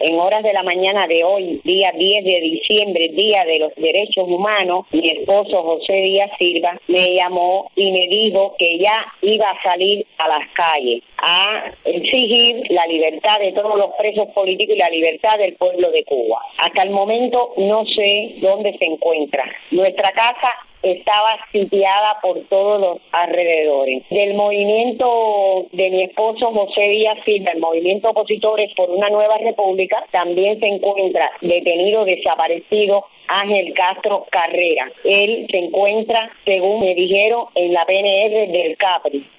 En horas de la mañana de hoy, día 10 de diciembre, Día de los Derechos Humanos, mi esposo José Díaz Silva me llamó y me dijo que ya iba a salir a las calles a exigir la libertad de todos los presos políticos y la libertad del pueblo de Cuba. Hasta el momento no sé dónde se encuentra. Nuestra casa estaba sitiada por todos los alrededores. Del movimiento de mi esposo José Díaz Silva, el movimiento Opositores por una Nueva República, también se encuentra detenido, desaparecido, Ángel Castro Carrera. Él se encuentra, según me dijeron, en la PNR del Capri.